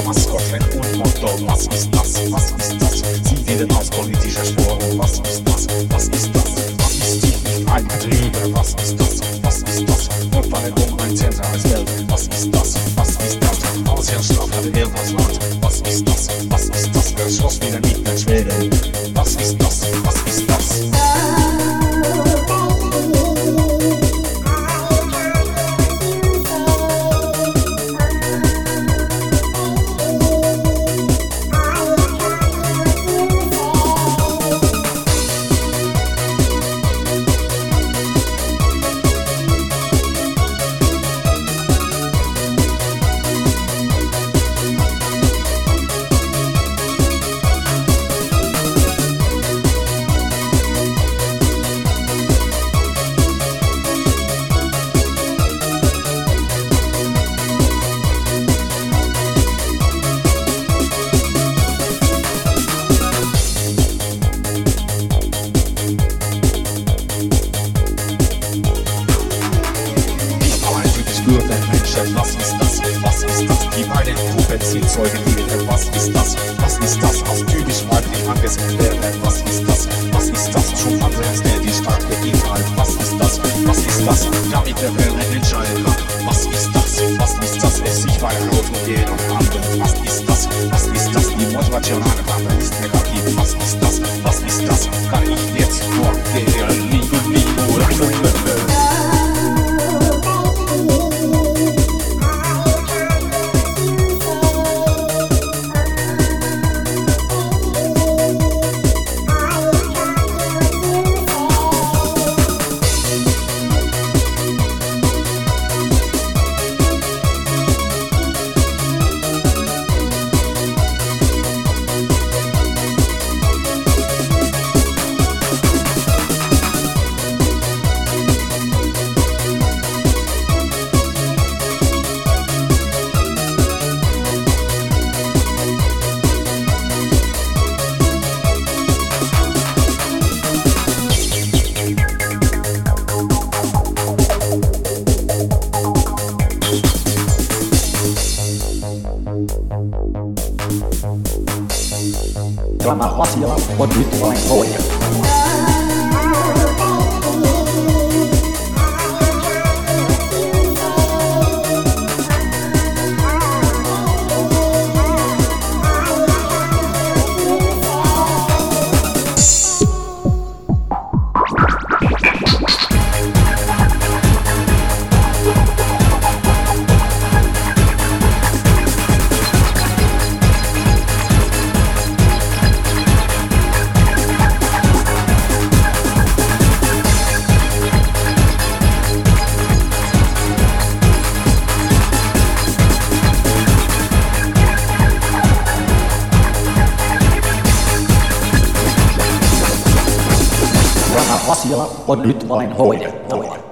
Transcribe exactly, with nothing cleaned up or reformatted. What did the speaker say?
Maskott, ein Unmotto. Was ist das? Was ist das? Sie wählen aus politischer Sporen. Was ist das? Was ist das? Was ist die nicht eingetrieben? Was ist das? Was ist das? Notfallung, ein zentrales Geld. Was ist das? Was ist das? Ausherrschaft hat er das Land. Was ist das? Was ist das? Der Schloss wieder nicht mehr Schweden. Was ist das? Was ist das? Was ist das? Was ist das? Die beiden Gruppen Zielzeuge wählen. Was ist das? Was ist das? Aus typisch weiblich angesehen werden. Was ist das? Was ist das? Schon anderes, der die starke Inhalt. Was ist das? Was ist das? Damit der Wähler entscheiden kann. Was ist das? Was ist das? Es sich weiter ausgehen und handeln. Was ist das? Was ist das? Die motivationale Waffe ist negativ. Was ist das? Was ist das? Kann ich jetzt nur gehen? Lieben, lieben oder Drama Asia und Bitcoin Projekt. Asia und Bitcoin Projekt.